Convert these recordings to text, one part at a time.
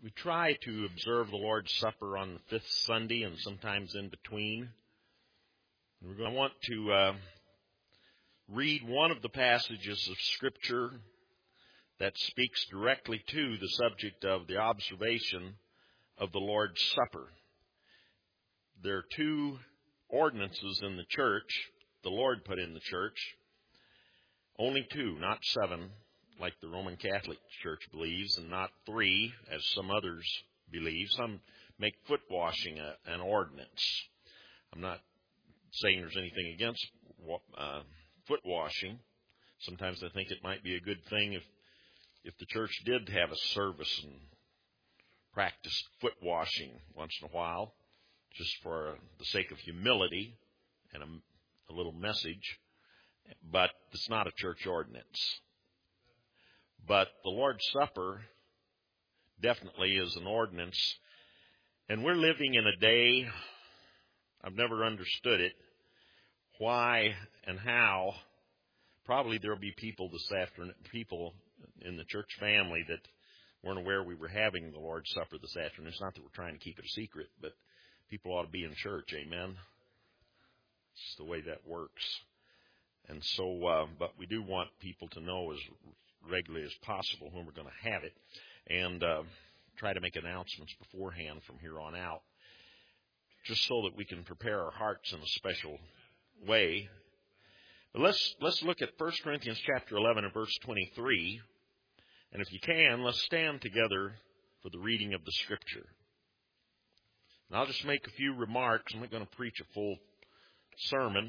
We try to observe the Lord's Supper on the fifth Sunday and sometimes in between. I want to read one of the passages of Scripture that speaks directly to the subject of the observation of the Lord's Supper. There are two ordinances in the church the Lord put in the church. Only two, not seven, like the Roman Catholic Church believes, and not three, as some others believe. Some make foot washing an ordinance. I'm not saying there's anything against foot washing. Sometimes I think it might be a good thing if the church did have a service and practiced foot washing once in a while, just for the sake of humility and a little message. But it's not a church ordinance. But the Lord's Supper definitely is an ordinance. And we're living in a day, I've never understood it, why and how. Probably there will be people this afternoon, people in the church family that weren't aware we were having the Lord's Supper this afternoon. It's not that we're trying to keep it a secret, but people ought to be in church, amen? It's the way that works. And so, but we do want people to know as regularly as possible when we're going to have it, and try to make announcements beforehand from here on out, just so that we can prepare our hearts in a special way. But let's look at 1 Corinthians chapter 11 and verse 23, and if you can, let's stand together for the reading of the Scripture. And I'll just make a few remarks. I'm not going to preach a full sermon,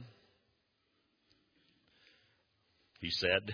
he said.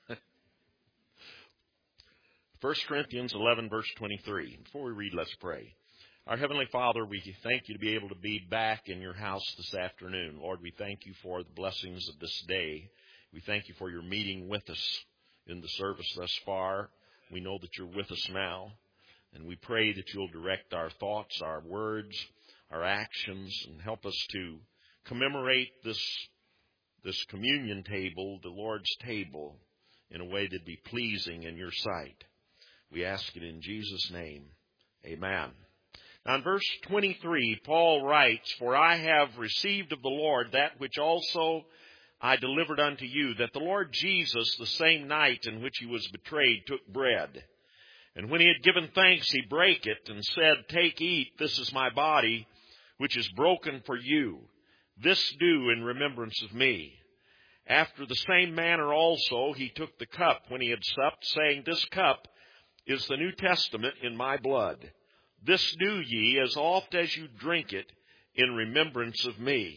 1 Corinthians 11, verse 23. Before we read, let's pray. Our Heavenly Father, we thank you to be able to be back in your house this afternoon. Lord, we thank you for the blessings of this day. We thank you for your meeting with us in the service thus far. We know that you're with us now, and we pray that you'll direct our thoughts, our words, our actions, and help us to commemorate this communion table, the Lord's table, in a way that'd be pleasing in your sight. We ask it in Jesus' name. Amen. Now in verse 23, Paul writes, "For I have received of the Lord that which also I delivered unto you, that the Lord Jesus, the same night in which he was betrayed, took bread. And when he had given thanks, he brake it, and said, Take, eat, this is my body, which is broken for you. This do in remembrance of me. After the same manner also he took the cup when he had supped, saying, This cup is the New Testament in my blood. This do ye as oft as you drink it in remembrance of me.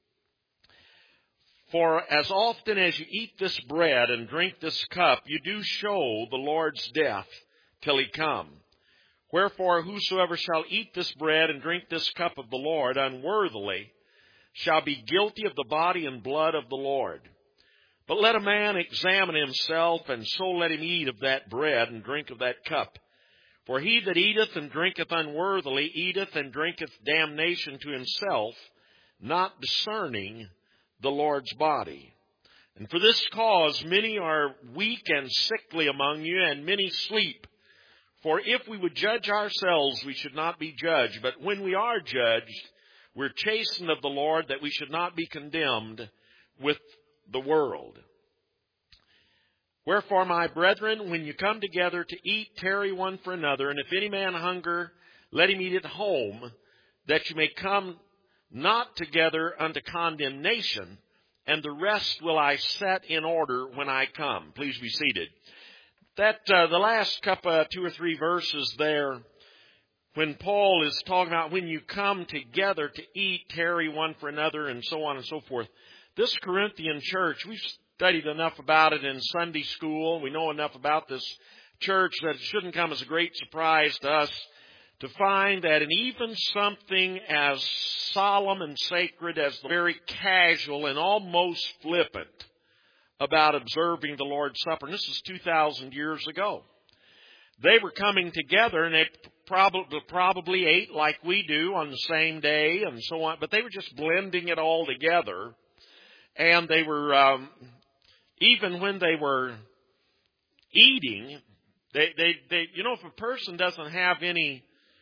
For as often as you eat this bread and drink this cup, you do show the Lord's death till he come. Wherefore whosoever shall eat this bread and drink this cup of the Lord unworthily shall be guilty of the body and blood of the Lord. But let a man examine himself, and so let him eat of that bread and drink of that cup. For he that eateth and drinketh unworthily eateth and drinketh damnation to himself, not discerning the Lord's body. And for this cause many are weak and sickly among you, and many sleep. For if we would judge ourselves, we should not be judged. But when we are judged, we're chastened of the Lord, that we should not be condemned with the world. Wherefore, my brethren, when you come together to eat, tarry one for another. And if any man hunger, let him eat at home, that you may come not together unto condemnation. And the rest will I set in order when I come." Please be seated. The last two or three verses there, when Paul is talking about when you come together to eat, tarry one for another, and so on and so forth. This Corinthian church, we've studied enough about it in Sunday school. We know enough about this church that it shouldn't come as a great surprise to us to find that in even something as solemn and sacred as the very casual and almost flippant about observing the Lord's Supper, and this is 2,000 years ago, they were coming together, and they probably ate like we do on the same day and so on, but they were just blending it all together. And they were, even when they were eating, If a person doesn't have any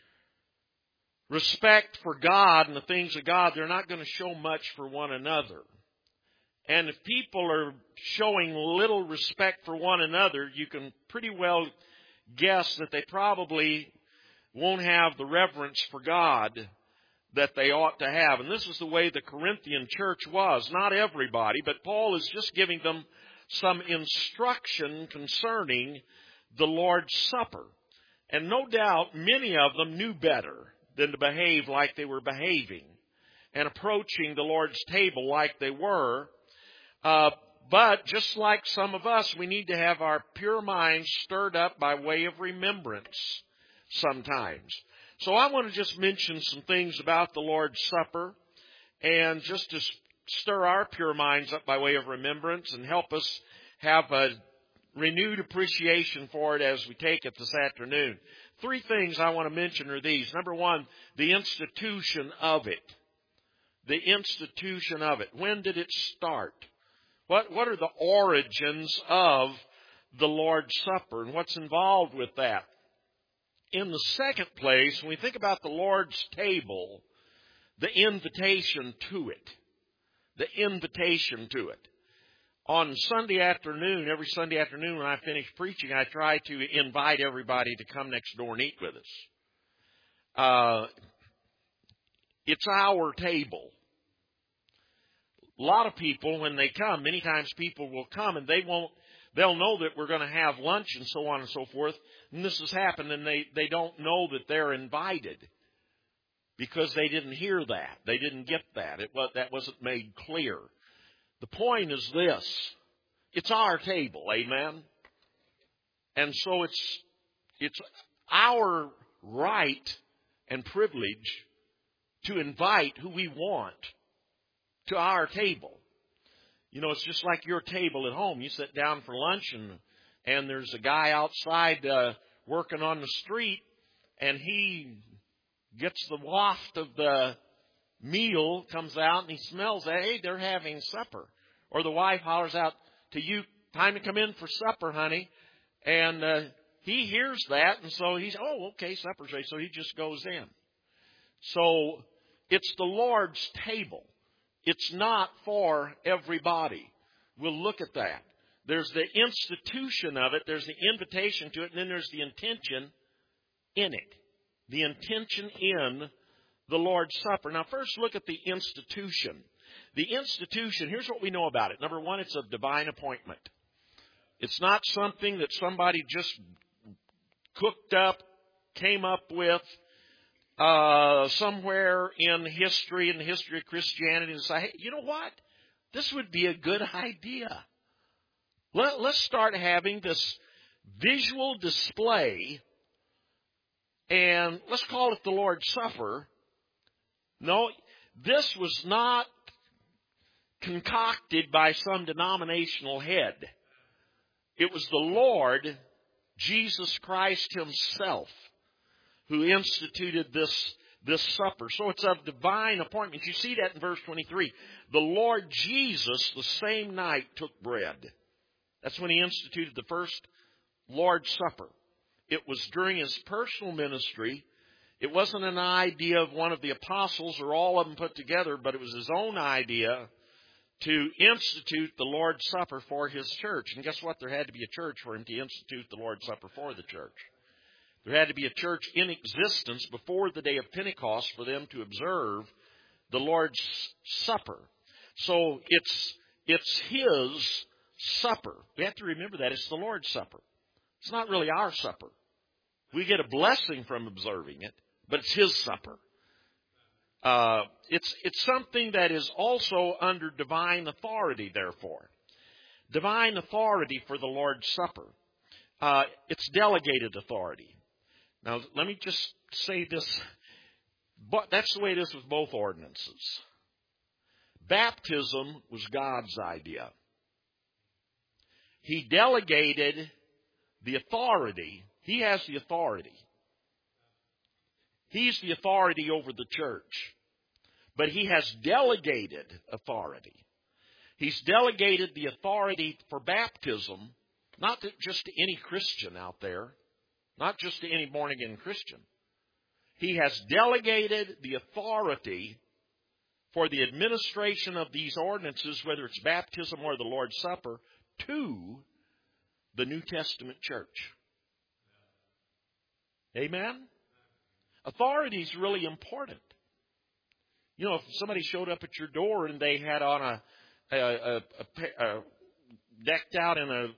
respect for God and the things of God, they're not going to show much for one another. And if people are showing little respect for one another, you can pretty well guess that they probably won't have the reverence for God that they ought to have. And this is the way the Corinthian church was. Not everybody, but Paul is just giving them some instruction concerning the Lord's Supper. And no doubt many of them knew better than to behave like they were behaving and approaching the Lord's table like they were. But just like some of us, we need to have our pure minds stirred up by way of remembrance sometimes. So I want to just mention some things about the Lord's Supper and just to stir our pure minds up by way of remembrance and help us have a renewed appreciation for it as we take it this afternoon. 3 things I want to mention are these. Number 1, the institution of it. The institution of it. When did it start? What are the origins of the Lord's Supper and what's involved with that? In the second place, when we think about the Lord's table, the invitation to it. The invitation to it. On Sunday afternoon, every Sunday afternoon when I finish preaching, I try to invite everybody to come next door and eat with us. It's our table. A lot of people, when they come, many times people will come and they'll know that we're going to have lunch and so on and so forth. And this has happened and they don't know that they're invited because they didn't hear that. They didn't get that. That wasn't made clear. The point is this. It's our table, amen? And so it's our right and privilege to invite who we want to our table. It's just like your table at home. You sit down for lunch and there's a guy outside working on the street and he gets the waft of the meal, comes out and he smells that. Hey, they're having supper. Or the wife hollers out to you, time to come in for supper, honey. And he hears that and so he's, okay, supper's ready. So he just goes in. So it's the Lord's table. It's not for everybody. We'll look at that. There's the institution of it. There's the invitation to it. And then there's the intention in it. The intention in the Lord's Supper. Now, first look at the institution. The institution, here's what we know about it. Number 1, it's a divine appointment. It's not something that somebody just cooked up, came up with, somewhere in the history of Christianity and say, hey, you know what? This would be a good idea. Let's start having this visual display and let's call it the Lord's Supper. No, this was not concocted by some denominational head. It was the Lord, Jesus Christ himself, who instituted this supper. So it's of divine appointment. You see that in verse 23. The Lord Jesus, the same night, took bread. That's when he instituted the first Lord's Supper. It was during his personal ministry. It wasn't an idea of one of the apostles or all of them put together, but it was his own idea to institute the Lord's Supper for his church. And guess what? There had to be a church for him to institute the Lord's Supper for the church. There had to be a church in existence before the day of Pentecost for them to observe the Lord's Supper. So it's his supper. We have to remember that. It's the Lord's Supper. It's not really our supper. We get a blessing from observing it, but it's his supper. It's something that is also under divine authority, therefore. Divine authority for the Lord's Supper. It's delegated authority. Now, let me just say this. But that's the way it is with both ordinances. Baptism was God's idea. He delegated the authority. He has the authority. He's the authority over the church. But he has delegated authority. He's delegated the authority for baptism, not just to any Christian out there, not just to any born-again Christian. He has delegated the authority for the administration of these ordinances, whether it's baptism or the Lord's Supper, to the New Testament church. Amen? Authority is really important. You know, if somebody showed up at your door and they had on a decked out in a,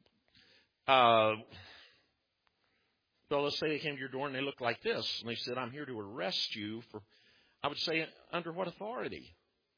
well, let's say they came to your door and they looked like this, and they said, "I'm here to arrest you for," I would say, under what authority?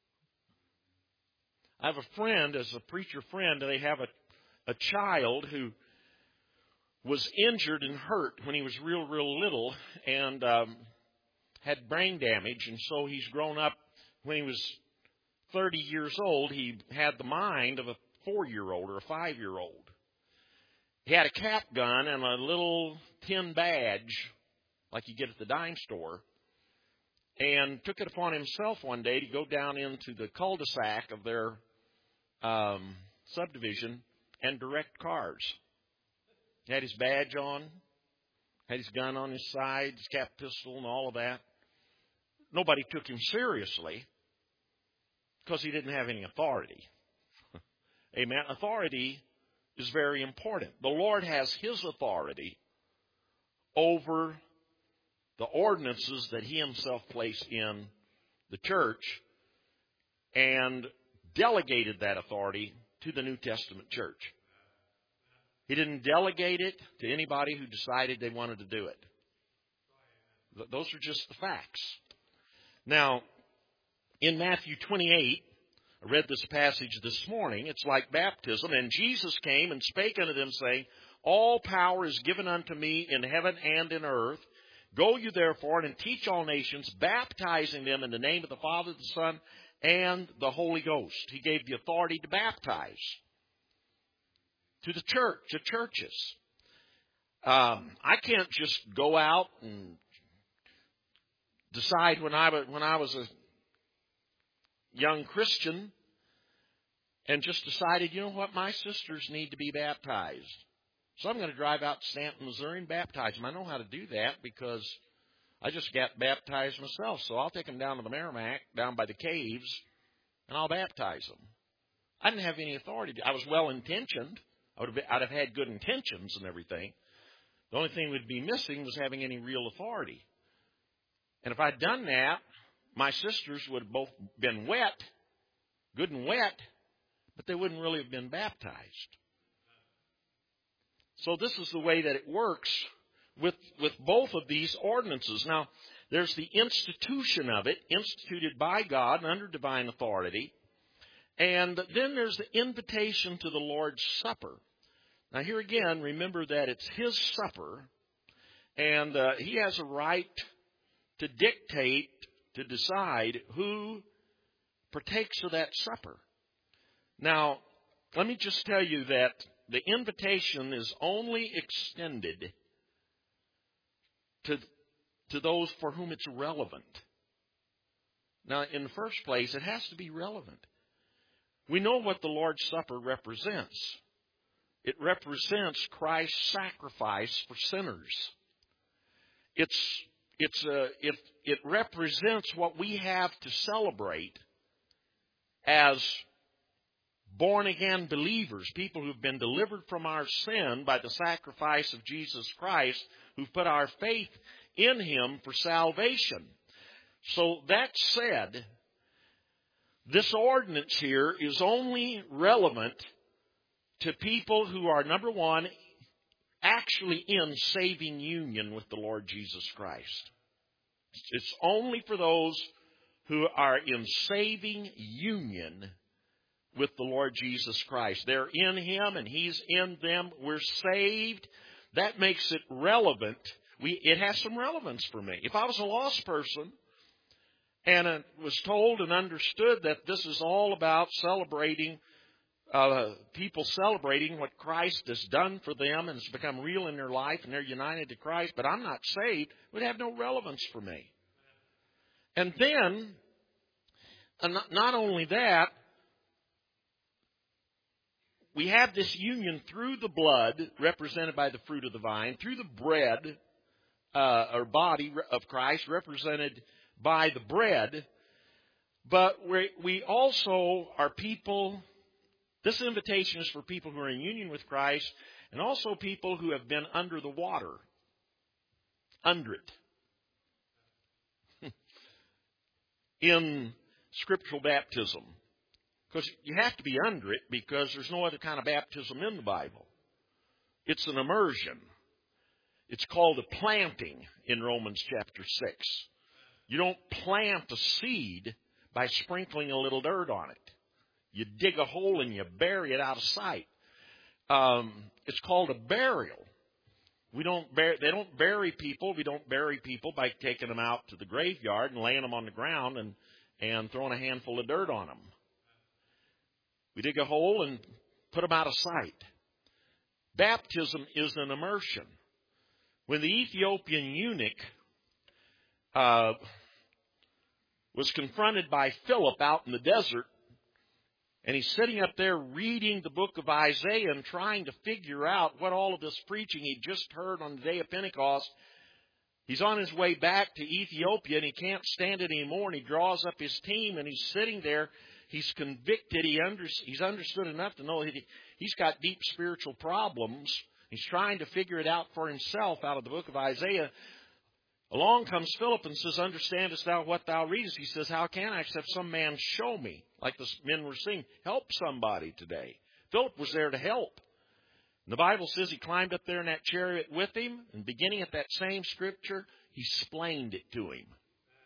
I have a friend, as a preacher friend, they have a child who was injured and hurt when he was real little, and had brain damage, and so he's grown up. When he was 30 years old, he had the mind of a 4-year-old or a 5-year-old. He had a cap gun and a little tin badge, like you get at the dime store, and took it upon himself one day to go down into the cul-de-sac of their subdivision and direct cars. He had his badge on, had his gun on his side, his cap pistol and all of that. Nobody took him seriously because he didn't have any authority. Amen. Authority is very important. The Lord has His authority over the ordinances that He Himself placed in the church and delegated that authority to the New Testament church. He didn't delegate it to anybody who decided they wanted to do it. Those are just the facts. Now, in Matthew 28, I read this passage this morning. It's like baptism. "And Jesus came and spake unto them, saying, All power is given unto me in heaven and in earth. Go you therefore and teach all nations, baptizing them in the name of the Father, the Son, and the Holy Ghost." He gave the authority to baptize to the church, to churches. I can't just go out and decide when I was a young Christian and just decided, you know what, my sisters need to be baptized. So I'm going to drive out to Stanton, Missouri and baptize them. I know how to do that because I just got baptized myself. So I'll take them down to the Merrimack, down by the caves, and I'll baptize them. I didn't have any authority. I was well-intentioned. I'd have had good intentions and everything. The only thing we'd be missing was having any real authority. And if I'd done that, my sisters would have both been wet, good and wet, but they wouldn't really have been baptized. So this is the way that it works with both of these ordinances. Now, there's the institution of it, instituted by God and under divine authority. And then there's the invitation to the Lord's Supper. Now, here again, remember that it's His supper, and He has a right to dictate, to decide who partakes of that supper. Now, let me just tell you that the invitation is only extended to those for whom it's relevant. Now, in the first place, it has to be relevant. We know what the Lord's Supper represents. It represents Christ's sacrifice for sinners. It represents what we have to celebrate as born-again believers, people who've been delivered from our sin by the sacrifice of Jesus Christ, who've put our faith in Him for salvation. So that said, this ordinance here is only relevant to people who are, number one, actually in saving union with the Lord Jesus Christ. It's only for those who are in saving union with the Lord Jesus Christ. They're in Him and He's in them. We're saved. That makes it relevant. It has some relevance for me. If I was a lost person and it was told and understood that this is all about celebrating, people celebrating what Christ has done for them and it's become real in their life and they're united to Christ, but I'm not saved, it would have no relevance for me. And then, not only that, we have this union through the blood, represented by the fruit of the vine, through the bread, or body of Christ, represented by the bread. But we also are people, this invitation is for people who are in union with Christ, and also people who have been under the water. Under it. In scriptural baptism. Because you have to be under it because there's no other kind of baptism in the Bible. It's an immersion. It's called a planting in Romans chapter 6. You don't plant a seed by sprinkling a little dirt on it. You dig a hole and you bury it out of sight. It's called a burial. They don't bury people. We don't bury people by taking them out to the graveyard and laying them on the ground and throwing a handful of dirt on them. We dig a hole and put them out of sight. Baptism is an immersion. When the Ethiopian eunuch was confronted by Philip out in the desert, and he's sitting up there reading the book of Isaiah and trying to figure out what all of this preaching he'd just heard on the day of Pentecost. He's on his way back to Ethiopia and he can't stand it anymore, and he draws up his team and he's sitting there. He's convicted. He's understood enough to know that he's got deep spiritual problems. He's trying to figure it out for himself out of the book of Isaiah. Along comes Philip and says, "Understandest thou what thou readest?" He says, "How can I, except some man show me?" Like the men were singing, help somebody today. Philip was there to help. And the Bible says he climbed up there in that chariot with him, and beginning at that same scripture, he explained it to him.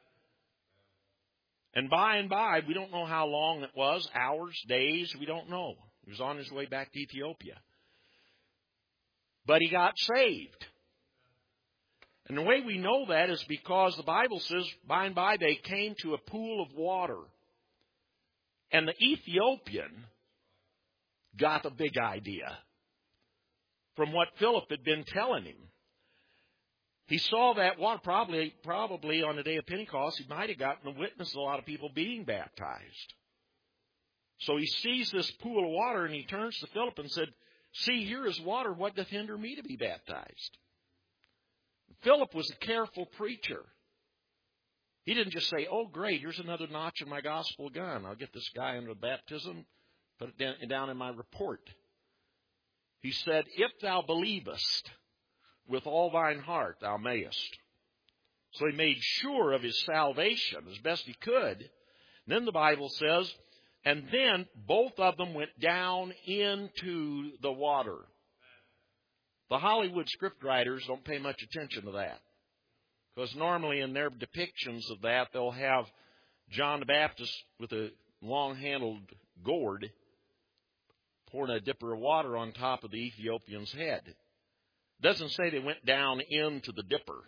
And by, we don't know how long it was, hours, days, we don't know. He was on his way back to Ethiopia. But he got saved. And the way we know that is because the Bible says, by and by they came to a pool of water. And the Ethiopian got a big idea from what Philip had been telling him. He saw that water, probably on the day of Pentecost, he might have gotten to witness a lot of people being baptized. So he sees this pool of water and he turns to Philip and said, "See, here is water. What doth hinder me to be baptized?" Philip was a careful preacher. He didn't just say, "Oh, great, here's another notch in my gospel gun. I'll get this guy under baptism, put it down in my report." He said, "If thou believest with all thine heart, thou mayest." So he made sure of his salvation as best he could. And then the Bible says, and then both of them went down into the water. The Hollywood scriptwriters don't pay much attention to that. Because normally in their depictions of that, they'll have John the Baptist with a long-handled gourd pouring a dipper of water on top of the Ethiopian's head. It doesn't say they went down into the dipper.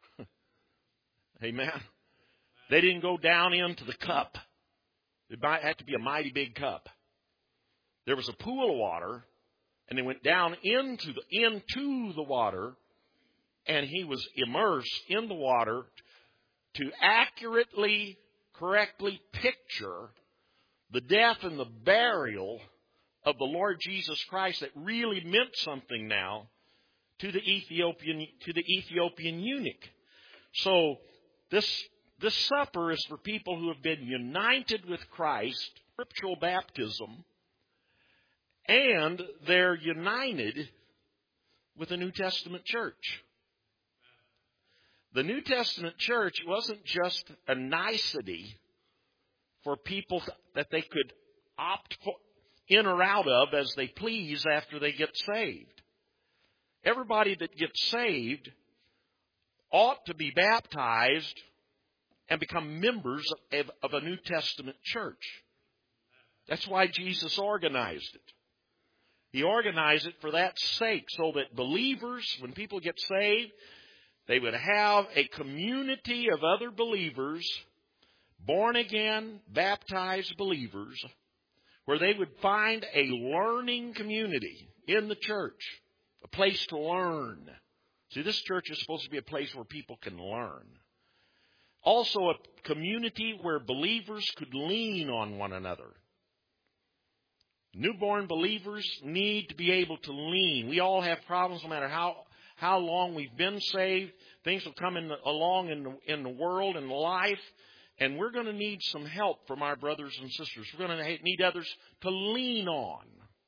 Amen? They didn't go down into the cup. It might have to be a mighty big cup. There was a pool of water, and they went down into the water, and he was immersed in the water to accurately, correctly picture the death and the burial of the Lord Jesus Christ that really meant something now to the Ethiopian eunuch. So this supper is for people who have been united with Christ, scriptural baptism, and they're united with the New Testament church. The New Testament church wasn't just a nicety for people that they could opt in or out of as they please after they get saved. Everybody that gets saved ought to be baptized and become members of a New Testament church. That's why Jesus organized it. He organized it for that sake, so that believers, when people get saved, they would have a community of other believers, born again, baptized believers, where they would find a learning community in the church, a place to learn. See, this church is supposed to be a place where people can learn. Also a community where believers could lean on one another. Newborn believers need to be able to lean. We all have problems no matter how long we've been saved. Things will come along in the world and life, and we're going to need some help from our brothers and sisters. We're going to need others to lean on.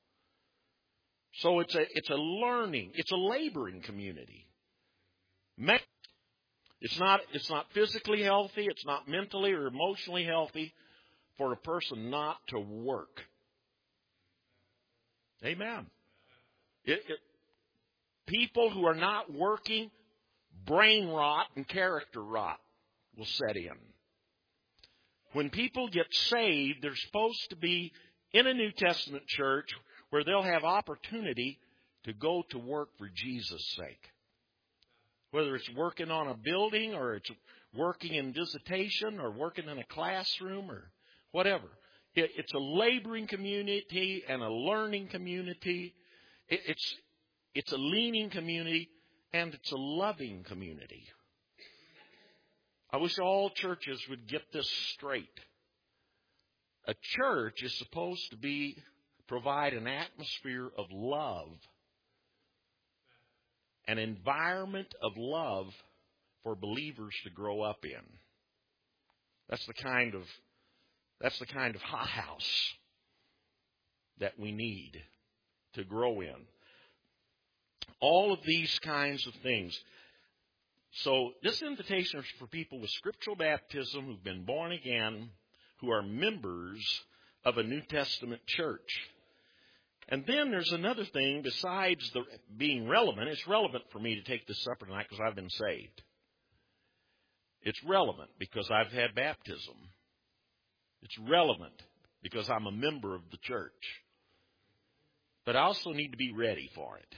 So it's a learning, it's a laboring community. It's not physically healthy, it's not mentally or emotionally healthy for a person not to work. Amen. People who are not working, brain rot and character rot will set in. When people get saved, they're supposed to be in a New Testament church where they'll have opportunity to go to work for Jesus' sake. Whether it's working on a building or it's working in visitation or working in a classroom or whatever. It's a laboring community and a learning community. It's a leaning community, and it's a loving community. I wish all churches would get this straight. A church is supposed to provide an atmosphere of love, an environment of love for believers to grow up in. That's the kind of hothouse that we need to grow in. All of these kinds of things. So this invitation is for people with scriptural baptism who've been born again, who are members of a New Testament church. And then there's another thing besides being relevant. It's relevant for me to take this supper tonight because I've been saved. It's relevant because I've had baptism. It's relevant because I'm a member of the church. But I also need to be ready for it.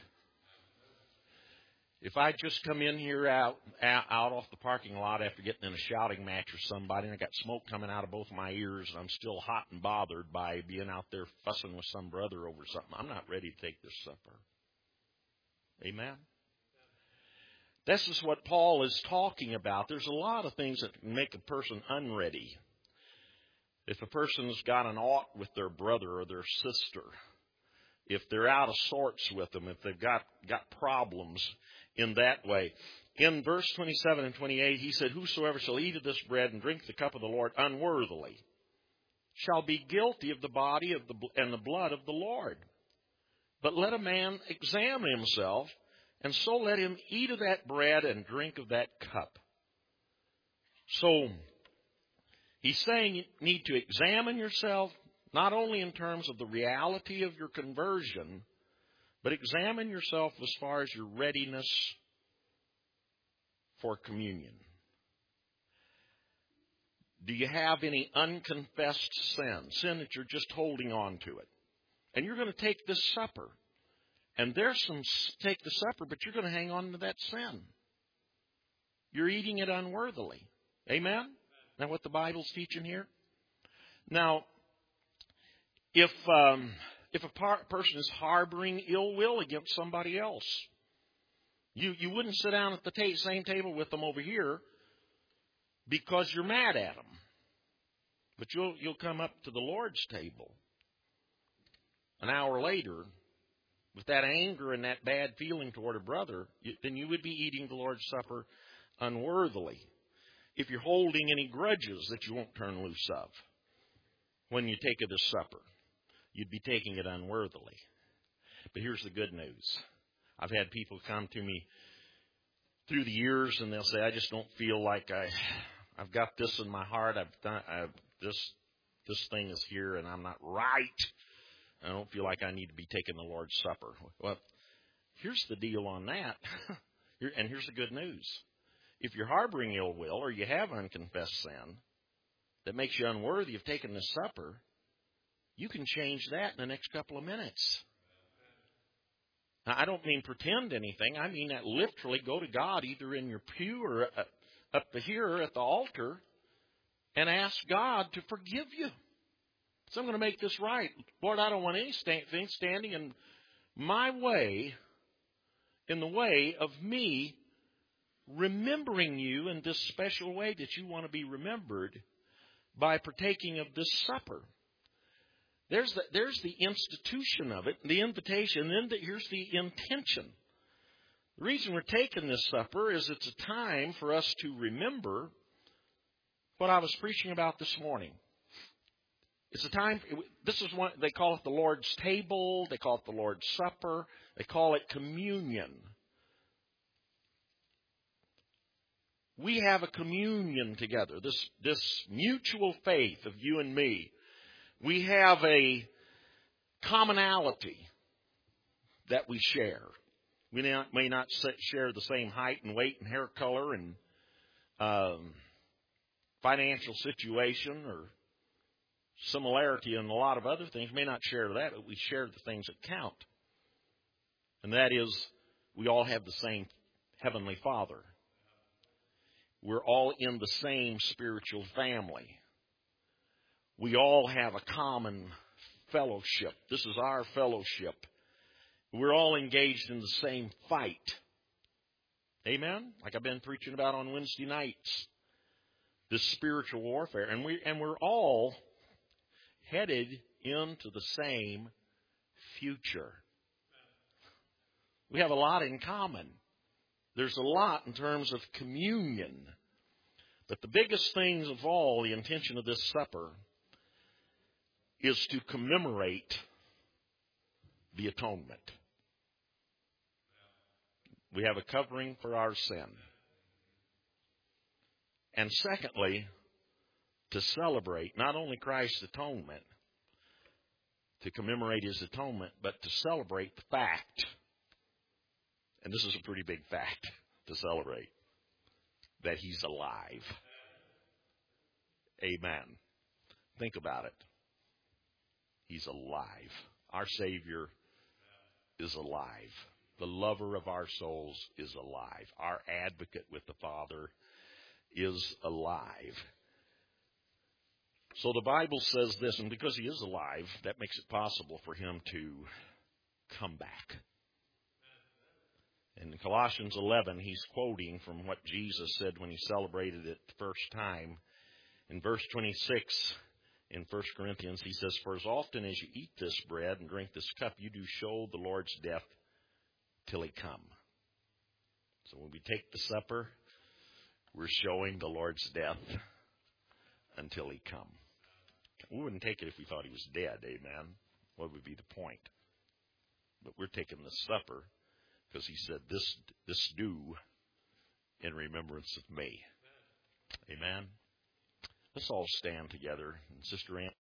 If I just come in here out off the parking lot after getting in a shouting match with somebody and I got smoke coming out of both my ears and I'm still hot and bothered by being out there fussing with some brother over something, I'm not ready to take this supper. Amen? This is what Paul is talking about. There's a lot of things that can make a person unready. If a person's got an ought with their brother or their sister, if they're out of sorts with them, if they've got problems in that way. In verse 27 and 28, he said, "Whosoever shall eat of this bread and drink the cup of the Lord unworthily shall be guilty of the body and the blood of the Lord. But let a man examine himself, and so let him eat of that bread and drink of that cup." So he's saying you need to examine yourself, not only in terms of the reality of your conversion, but examine yourself as far as your readiness for communion. Do you have any unconfessed sin that you're just holding on to it? And you're going to take this supper. And take the supper, but you're going to hang on to that sin. You're eating it unworthily. Amen? Isn't that what the Bible's teaching here? Now, if a person is harboring ill will against somebody else, you wouldn't sit down at the same table with them over here because you're mad at them. But you'll come up to the Lord's table an hour later with that anger and that bad feeling toward a brother, then you would be eating the Lord's Supper unworthily. If you're holding any grudges that you won't turn loose of when you take this supper, you'd be taking it unworthily. But here's the good news. I've had people come to me through the years and they'll say, "I just don't feel like I've got this in my heart. This thing is here and I'm not right. I don't feel like I need to be taking the Lord's Supper." Well, here's the deal on that. And here's the good news. If you're harboring ill will or you have unconfessed sin that makes you unworthy of taking the supper, you can change that in the next couple of minutes. Now, I don't mean pretend anything. I mean that literally go to God either in your pew or up here at the altar and ask God to forgive you. So I'm going to make this right. Lord, I don't want anything standing in my way, in the way of me remembering you in this special way that you want to be remembered by partaking of this supper. There's the institution of it, the invitation, and then here's the intention. The reason we're taking this supper is it's a time for us to remember what I was preaching about this morning. It's a time, this is what they call it, the Lord's table, they call it the Lord's supper, they call it communion. We have a communion together, this mutual faith of you and me. We have a commonality that we share. We may not share the same height and weight and hair color and financial situation or similarity in a lot of other things. We may not share that, but we share the things that count. And that is, we all have the same Heavenly Father. We're all in the same spiritual family. We all have a common fellowship. This is our fellowship. We're all engaged in the same fight. Amen? Like I've been preaching about on Wednesday nights. This spiritual warfare. And we're all headed into the same future. We have a lot in common. There's a lot in terms of communion. But the biggest things of all, the intention of this supper, is to commemorate the atonement. We have a covering for our sin. And secondly, to celebrate not only Christ's atonement, to commemorate His atonement, but to celebrate the fact, and this is a pretty big fact to celebrate, that He's alive. Amen. Think about it. He's alive. Our Savior is alive. The lover of our souls is alive. Our advocate with the Father is alive. So the Bible says this, and because He is alive, that makes it possible for Him to come back. In Colossians 11, he's quoting from what Jesus said when He celebrated it the first time. In verse 26 in 1 Corinthians, he says, "For as often as you eat this bread and drink this cup, you do show the Lord's death till He come." So when we take the supper, we're showing the Lord's death until He come. We wouldn't take it if we thought He was dead, amen? What would be the point? But we're taking the supper because He said, this do in remembrance of me. Amen? Let's all stand together. And Sister Ann.